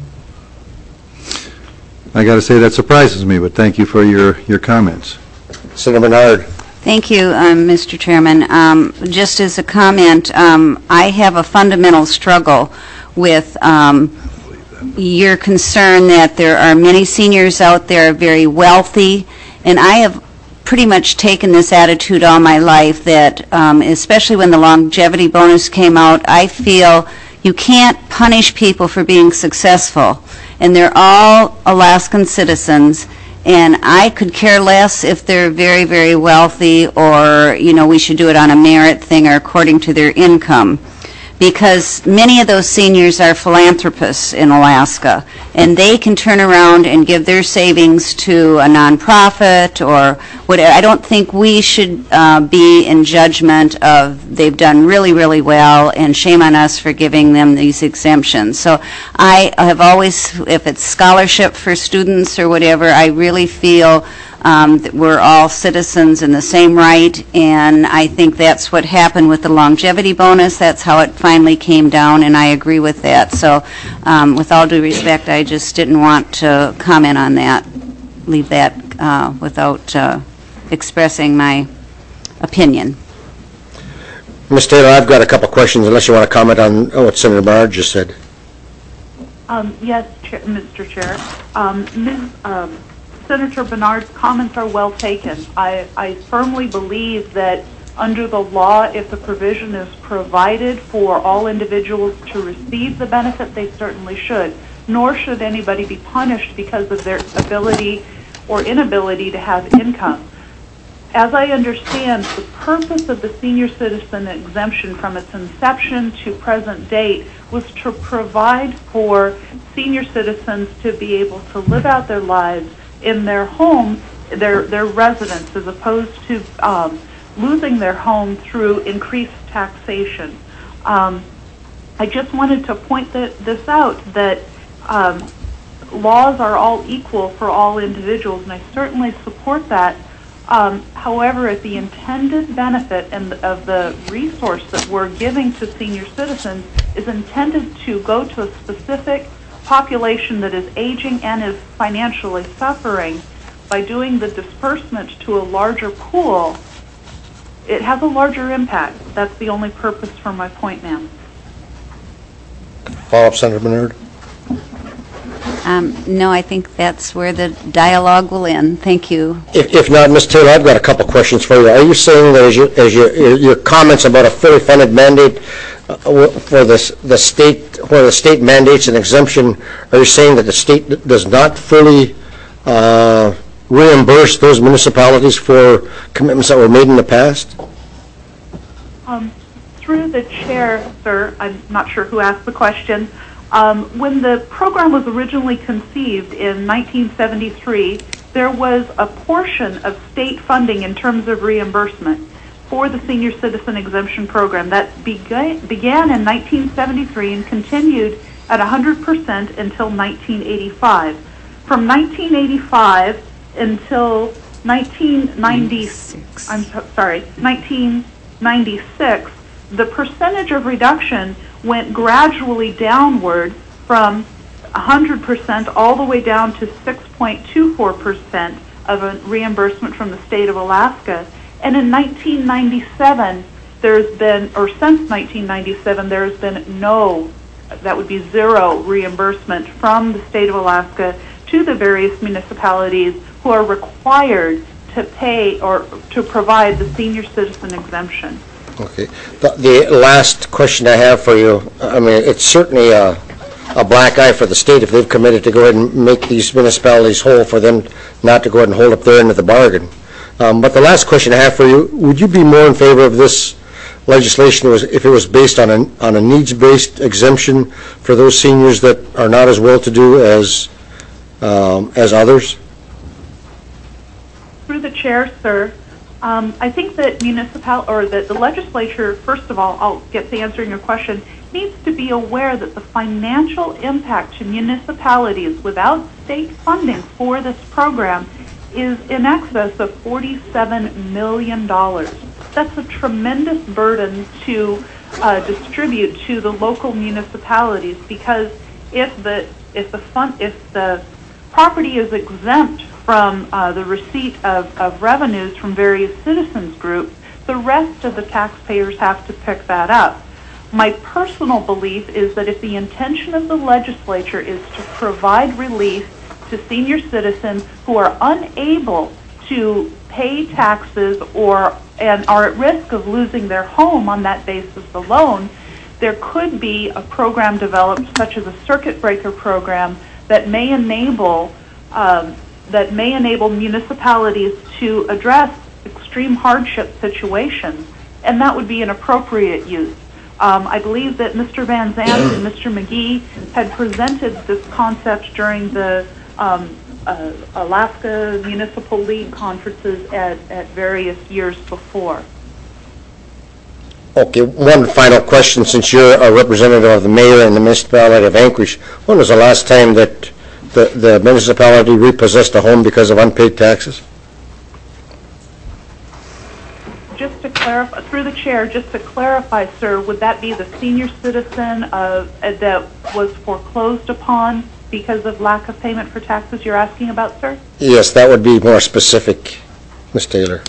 I got to say that surprises me, but thank you for your comments. Senator Menard. Thank you, Mr. Chairman. Just as a comment, I have a fundamental struggle with your concern that there are many seniors out there very wealthy, and I have pretty much taken this attitude all my life that, especially when the longevity bonus came out, I feel you can't punish people for being successful, and they're all Alaskan citizens. And I could care less if they're very, very wealthy or, we should do it on a merit thing or according to their income. Because many of those seniors are philanthropists in Alaska, and they can turn around and give their savings to a nonprofit or whatever. I don't think we should be in judgment of they've done really, really well, and shame on us for giving them these exemptions. So I have always, if it's scholarship for students or whatever, I really feel that we're all citizens in the same right, and I think that's what happened with the longevity bonus. That's how it finally came down, and I agree with that. So with all due respect, I just didn't want to comment on that, leave that without expressing my opinion. Ms. Taylor, I've got a couple questions, unless you want to comment on what Senator Menard just said. Yes, Mr. Chair. Senator Bernard's comments are well taken. I firmly believe that under the law, if the provision is provided for all individuals to receive the benefit, they certainly should. Nor should anybody be punished because of their ability or inability to have income. As I understand, the purpose of the senior citizen exemption from its inception to present date was to provide for senior citizens to be able to live out their lives in their homes their residence, as opposed to losing their home through increased taxation. I just wanted to point this out, that laws are all equal for all individuals, and I certainly support that. However, if the intended benefit of the resource that we're giving to senior citizens is intended to go to a specific population that is aging and is financially suffering, by doing the disbursement to a larger pool, it has a larger impact. That's the only purpose for my point, ma'am. Follow-up, Senator Menard? No, I think that's where the dialogue will end. Thank you. If not, Ms. Taylor, I've got a couple questions for you. Are you saying that as your comments about a fully funded mandate for the state, where the state mandates an exemption, are you saying that the state does not fully reimburse those municipalities for commitments that were made in the past? Through the chair, sir, I'm not sure who asked the question. When the program was originally conceived in 1973, there was a portion of state funding in terms of reimbursement for the senior citizen exemption program that began in 1973 and continued at 100% until 1985. From 1985 until 1996, the percentage of reduction went gradually downward from 100% all the way down to 6.24% of a reimbursement from the state of Alaska. And in 1997, since 1997, there has been that would be zero reimbursement from the state of Alaska to the various municipalities who are required to pay or to provide the senior citizen exemption. Okay. The last question I have for you, I mean, it's certainly a black eye for the state if they've committed to go ahead and make these municipalities whole, for them not to go ahead and hold up their end of the bargain. But the last question I have for you, would you be more in favor of this legislation if it was based on a needs-based exemption for those seniors that are not as well-to-do as others? Through the chair, sir, I think that that the legislature, first of all, I'll get to answering your question, needs to be aware that the financial impact to municipalities without state funding for this program is in excess of $47 million. That's a tremendous burden to distribute to the local municipalities, because if the property is exempt from the receipt of revenues from various citizens groups, the rest of the taxpayers have to pick that up. My personal belief is that if the intention of the legislature is to provide relief to senior citizens who are unable to pay taxes and are at risk of losing their home on that basis alone, there could be a program developed, such as a circuit breaker program, that may enable municipalities to address extreme hardship situations, and that would be an appropriate use. I believe that Mr. Van Zandt and Mr. McGee had presented this concept during the Alaska Municipal League conferences at various years before. Okay, one final question, since you're a representative of the mayor and the municipality of Anchorage. When was the last time that the municipality repossessed a home because of unpaid taxes? Just to clarify, through the chair, just to clarify, sir, would that be the senior citizen that was foreclosed upon because of lack of payment for taxes you're asking about, sir? Yes, that would be more specific, Ms. Taylor.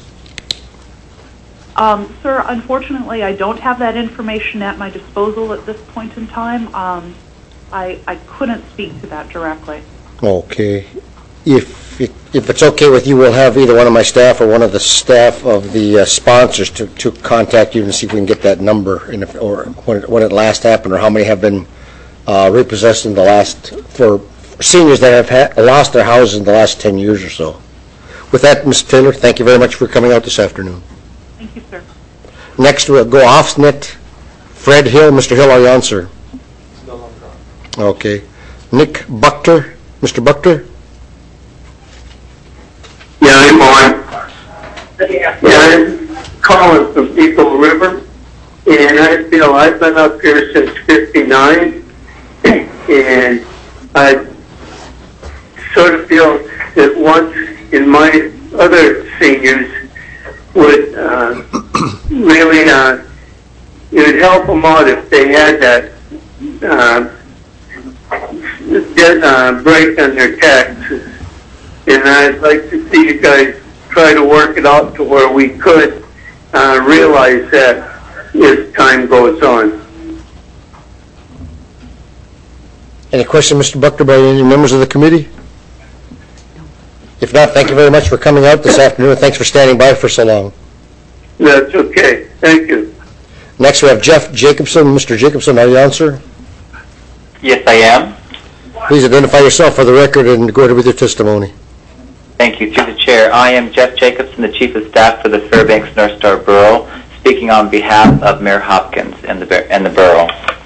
Sir, unfortunately, I don't have that information at my disposal at this point in time. I couldn't speak to that directly. Okay. If it's okay with you, we'll have either one of my staff or one of the staff of the sponsors to contact you and see if we can get that number, and or when it last happened, or how many have been repossessed in the last, for seniors that have lost their houses in the last 10 years or so. With that, Ms. Taylor, thank you very much for coming out this afternoon. Thank you, sir. Next, we'll go off-net. Fred Hill. Mr. Hill, are you on, sir? No longer on. Okay. Nick Buchter. Mr. Buchter? Yeah, Good morning. I'm calling from Eagle River, and I feel I've been up here since '59, and I sort of feel that once in my other seniors would really, it would help them out if they had that break on their taxes. And I'd like to see you guys try to work it out to where we could realize that as time goes on. Any question, Mr. Buckner, by any members of the committee? If not, thank you very much for coming out this afternoon. Thanks for standing by for so long. That's okay. Thank you. Next, we have Jeff Jacobson. Mr. Jacobson, are you on, sir? Yes, I am. Please identify yourself for the record and go ahead with your testimony. Thank you. Through the chair, I am Jeff Jacobson, the Chief of Staff for the Fairbanks North Star Borough, speaking on behalf of Mayor Hopkins and the borough.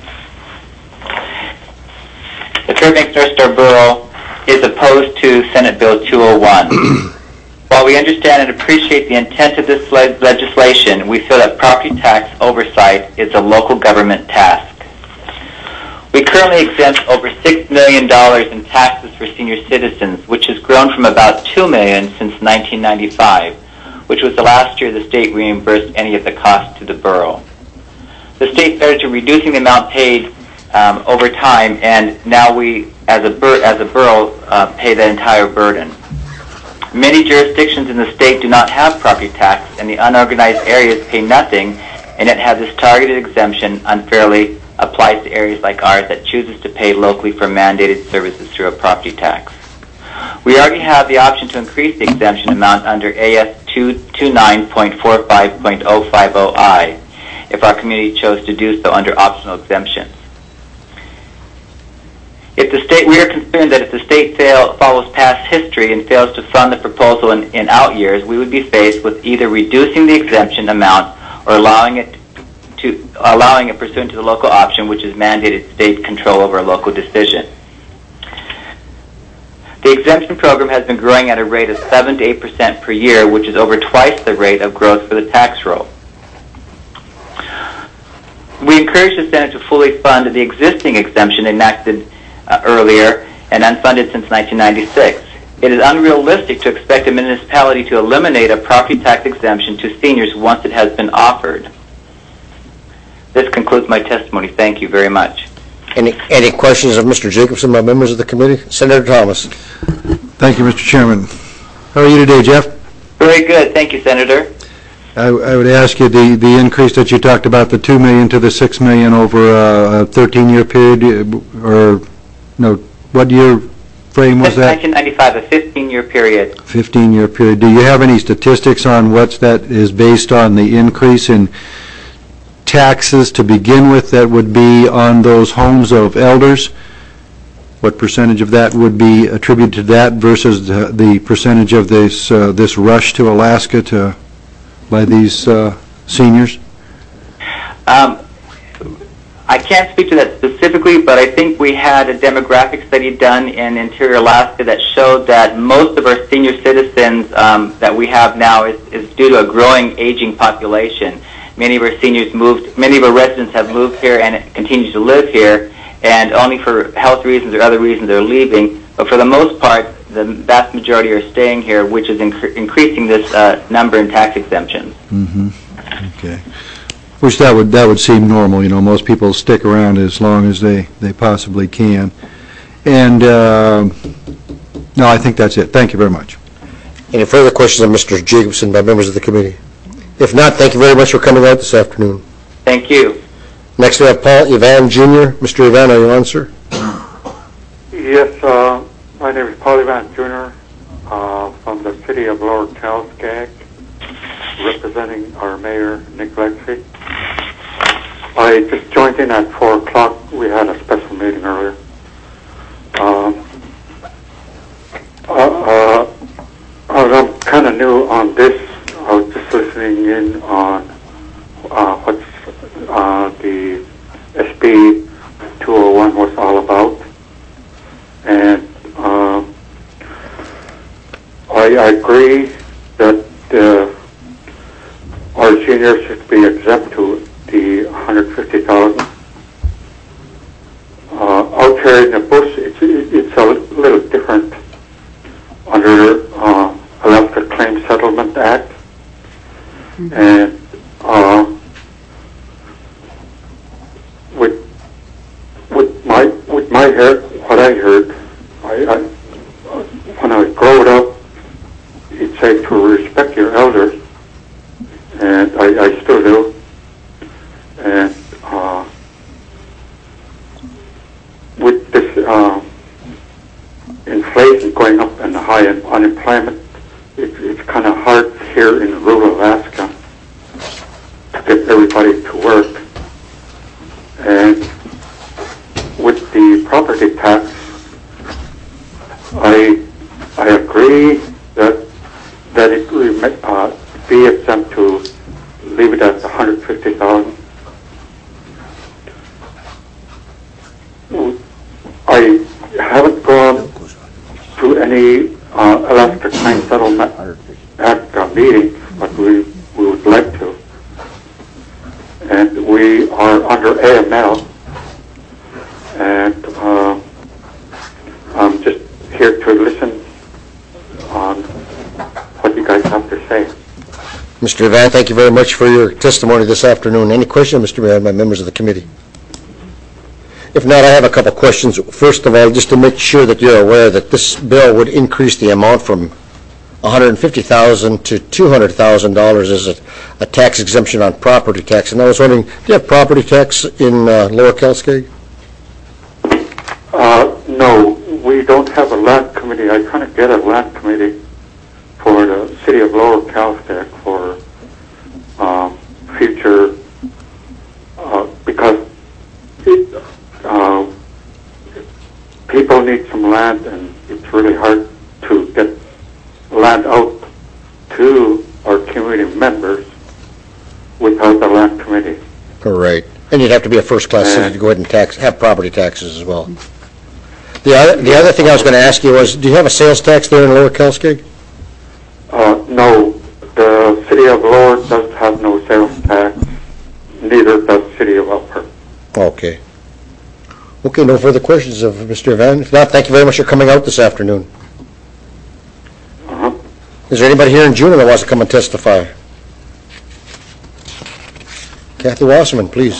The Fairbanks North Star Borough is opposed to Senate Bill 201. While we understand and appreciate the intent of this legislation, we feel that property tax oversight is a local government task. We currently exempt over $6 million in taxes for senior citizens, which has grown from about $2 million since 1995, which was the last year the state reimbursed any of the costs to the borough. The state started to reducing the amount paid over time, and now we, as a borough, pay the entire burden. Many jurisdictions in the state do not have property tax, and the unorganized areas pay nothing, and it has this targeted exemption unfairly applies to areas like ours that chooses to pay locally for mandated services through a property tax. We already have the option to increase the exemption amount under AS 229.45.050I if our community chose to do so under optional exemptions. We are concerned that if the state follows past history and fails to fund the proposal in out years, we would be faced with either reducing the exemption amount or allowing it pursuant to the local option, which is mandated state control over a local decision. The exemption program has been growing at a rate of 7 to 8% per year, which is over twice the rate of growth for the tax roll. We encourage the Senate to fully fund the existing exemption enacted earlier and unfunded since 1996. It is unrealistic to expect a municipality to eliminate a property tax exemption to seniors once it has been offered. This concludes my testimony. Thank you very much. Any questions of Mr. Jacobson by members of the committee? Senator Thomas. Thank you, Mr. Chairman. How are you today, Jeff? Very good. Thank you, Senator. I would ask you the increase that you talked about, the $2 million to the $6 million over a 13-year period, or no, what year frame was that? 1995, a 15-year period. 15-year period. Do you have any statistics on what that is based on, the increase in taxes to begin with that would be on those homes of elders? What percentage of that would be attributed to that versus the percentage of this rush to Alaska by these seniors? I can't speak to that specifically, but I think we had a demographic study done in interior Alaska that showed that most of our senior citizens that we have now is due to a growing aging population. Many of our seniors many of our residents have moved here and continue to live here, and only for health reasons or other reasons they're leaving. But for the most part, the vast majority are staying here, which is increasing this number in tax exemptions. Mm-hmm. Okay. Which that would seem normal. You know, most people stick around as long as they possibly can. And no, I think that's it. Thank you very much. Any further questions of Mr. Jacobson by members of the committee? If not, thank you very much for coming out this afternoon. Thank you. Next we have Paul Ivan Jr. Mr. Ivan, are you on, sir? Yes, my name is Paul Ivan Jr. From the city of Lower Calskag, representing our mayor, Nick Lexie. I just joined in at 4 o'clock. We had a special meeting earlier. I'm kind of new on this. I was just listening in on what's the SB 201 was all about. And I agree that our seniors should be exempt to the $150,000. Out here in the bush, it's a little different under Alaska Claim Settlement Act, and with my head, what I heard, when I growed up, it said to respect your elders, and I still do. And with this inflation going up and the high unemployment, it's kind of hard here in rural Alaska to get everybody to work. And with the property tax, I agree that it will be exempt to leave it at $150,000. I haven't gone to any Alaska Claim Settlement Act meeting, but we would like to. And we are under AML, and I'm just here to listen on what you guys have to say. Mr. Van, thank you very much for your testimony this afternoon. Any questions, Mr. Mayor, my members of the committee? If not, I have a couple questions. First of all, just to make sure that you're aware that this bill would increase the amount from $150,000 to $200,000 as a tax exemption on property tax. And I was wondering, do you have property tax in Lower Calskag? No, we don't have a land committee. I kind of get a land committee for the city of Lower Calskag for future, because people need some land, and it's really hard to get land out to our community members without the land committee. All right. And you'd have to be a first-class citizen to go ahead and have property taxes as well. The other thing I was going to ask you was, do you have a sales tax there in Lower Calskag? No, the city of Lower does have no sales tax. Neither does the city of Upper. Okay. Okay, no further questions of Mr. Van. If not, thank you very much for coming out this afternoon. Is there anybody here in Juneau that wants to come and testify? Kathy Wasserman, please.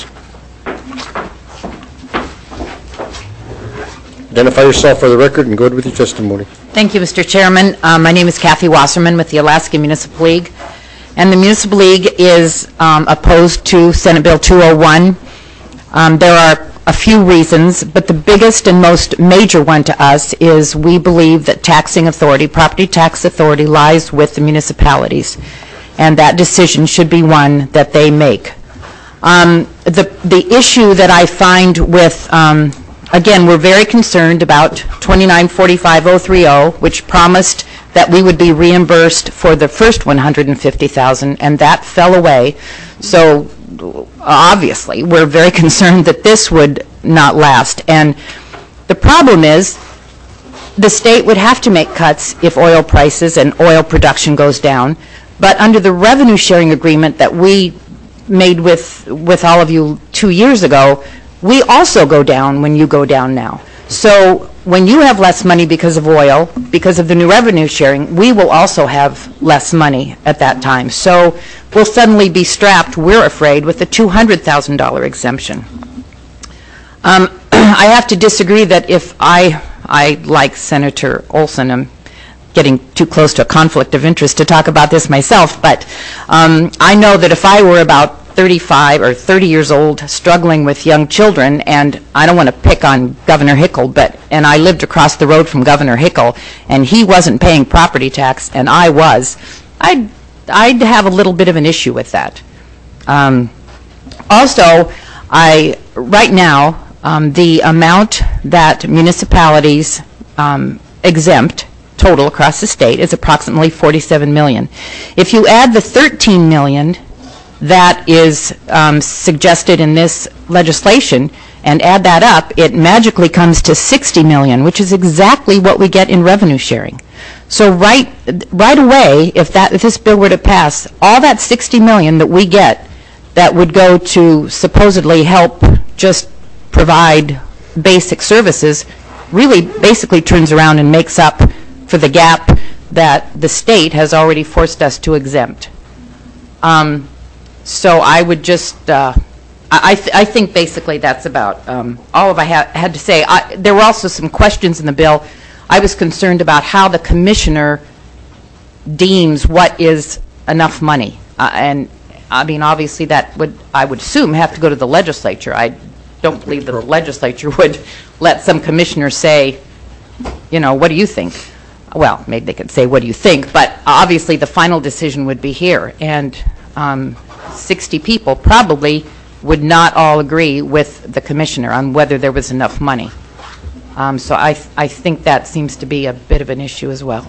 Identify yourself for the record and go ahead with your testimony. Thank you, Mr. Chairman. My name is Kathy Wasserman with the Alaska Municipal League, and the Municipal League is opposed to Senate Bill 201. There are a few reasons, but the biggest and most major one to us is we believe that taxing authority, property tax authority, lies with the municipalities, and that decision should be one that they make. The issue that I find with, again, we're very concerned about 2945030, which promised that we would be reimbursed for the first $150,000, and that fell away. So obviously, we're very concerned that this would not last. And the problem is, the state would have to make cuts if oil prices and oil production goes down. But under the revenue sharing agreement that we made with all of you 2 years ago, we also go down when you go down now. So when you have less money because of oil, because of the new revenue sharing, we will also have less money at that time. So we'll suddenly be strapped, we're afraid, with a $200,000 exemption. I have to disagree that if I like Senator Olson, I'm getting too close to a conflict of interest to talk about this myself, but I know that if I were about 35 or 30 years old struggling with young children, and I don't want to pick on Governor Hickel, and I lived across the road from Governor Hickel, and he wasn't paying property tax, and I was, I'd have a little bit of an issue with that. Also, right now, the amount that municipalities exempt total across the state is approximately $47 million. If you add the $13 million that is suggested in this legislation, and add that up, it magically comes to 60 million, which is exactly what we get in revenue sharing. So right away, if this bill were to pass, all that 60 million that we get that would go to supposedly help just provide basic services really basically turns around and makes up for the gap that the state has already forced us to exempt. So I would just, I think basically that's about all I had to say. There were also some questions in the bill. I was concerned about how the commissioner deems what is enough money. And I mean, obviously that would, I would assume, have to go to the legislature. I don't believe that the legislature would let some commissioner say, you know, what do you think? Well, maybe they could say, what do you think? But obviously the final decision would be here. And 60 people probably would not all agree with the commissioner on whether there was enough money. So I think that seems to be a bit of an issue as well.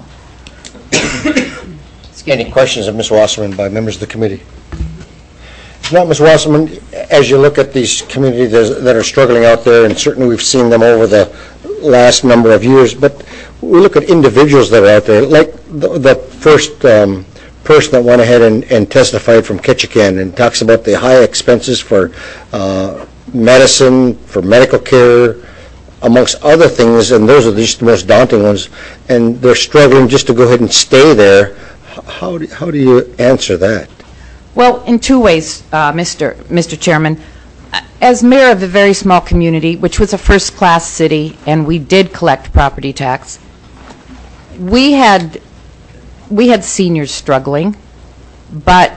Any questions of Ms. Wasserman by members of the committee? If not, Ms. Wasserman, as you look at these communities that are struggling out there, and certainly we've seen them over the last number of years, but we look at individuals that are out there, like the first person that went ahead and testified from Ketchikan and talks about the high expenses for medicine, for medical care, amongst other things, and those are just the most daunting ones, and they're struggling just to go ahead and stay there. How do you answer that? Well, in two ways, Mr. Chairman. As mayor of a very small community, which was a first-class city, and we did collect property tax, we had seniors struggling, but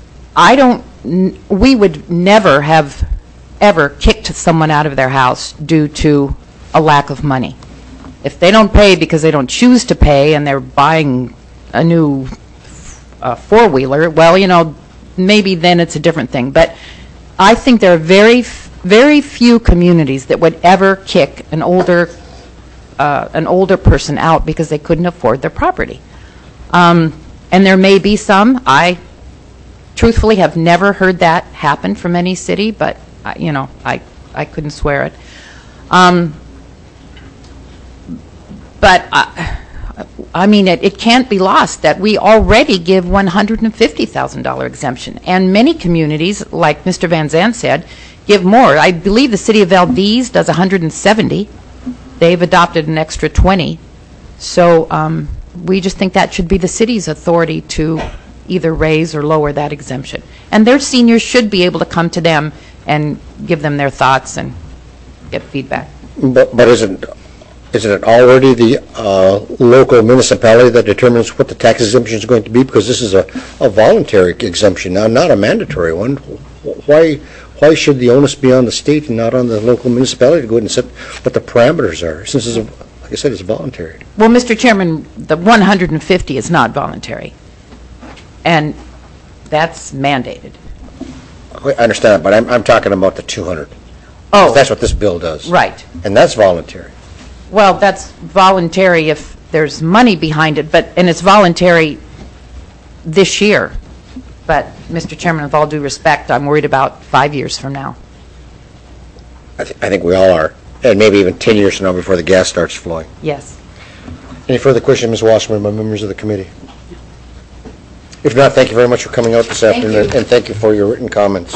we would never have ever kicked someone out of their house due to a lack of money. If they don't pay because they don't choose to pay and they're buying a new four-wheeler, well, you know, maybe then it's a different thing. But I think there are very few communities that would ever kick an older person out because they couldn't afford their property. And there may be some. I truthfully have never heard that happen from any city, but you know, I couldn't swear it. But I mean, it can't be lost that we already give $150,000 exemption, and many communities, like Mr. Van Zandt said, give more. I believe the city of Valdez does 170. They've adopted an extra 20. So we just think that should be the city's authority to either raise or lower that exemption. And their seniors should be able to come to them and give them their thoughts and get feedback. But isn't it already the local municipality that determines what the tax exemption is going to be? Because this is a voluntary exemption, now, not a mandatory one. Why should the onus be on the state and not on the local municipality to go ahead and set what the parameters are, since, like I said, it's voluntary? Well, Mr. Chairman, the 150 is not voluntary, and that's mandated. I understand, but I'm talking about the 200. Oh. That's what this bill does. Right. And that's voluntary. Well, that's voluntary if there's money behind it, and it's voluntary this year. But, Mr. Chairman, with all due respect, I'm worried about 5 years from now. I think we all are, and maybe even 10 years from now before the gas starts flowing. Yes. Any further questions, Ms. Wasserman, by members of the committee? If not, thank you very much for coming out this afternoon, and thank you for your written comments.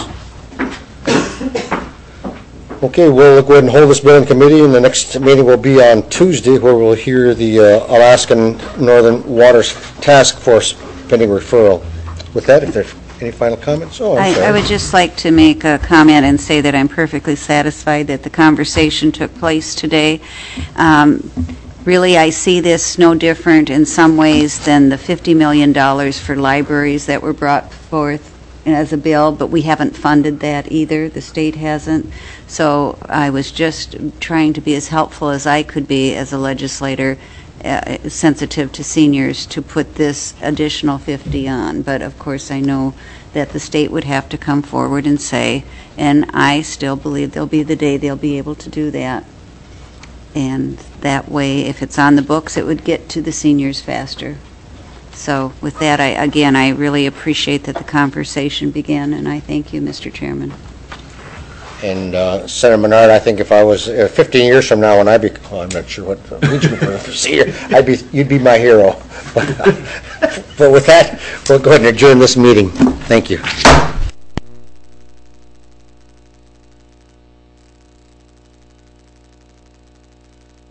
Okay, we'll go ahead and hold this bill in committee, and the next meeting will be on Tuesday, where we'll hear the Alaskan Northern Waters Task Force pending referral. With that, if there's any final comments? Oh, I'm sorry. I would just like to make a comment and say that I'm perfectly satisfied that the conversation took place today. Really, I see this no different in some ways than the $50 million for libraries that were brought forth as a bill, but we haven't funded that either. The state hasn't. So I was just trying to be as helpful as I could be as a legislator, sensitive to seniors, to put this additional 50 on. But of course I know that the state would have to come forward and say, and I still believe there'll be the day they'll be able to do that. And that way, if it's on the books, it would get to the seniors faster. So with that, I really appreciate that the conversation began, and I thank you, Mr. Chairman. And Senator Menard, I think if I was 15 years from now, when I be, I'm not sure what region we're going to see here, you'd be my hero. But with that, we'll go ahead and adjourn this meeting. Thank you.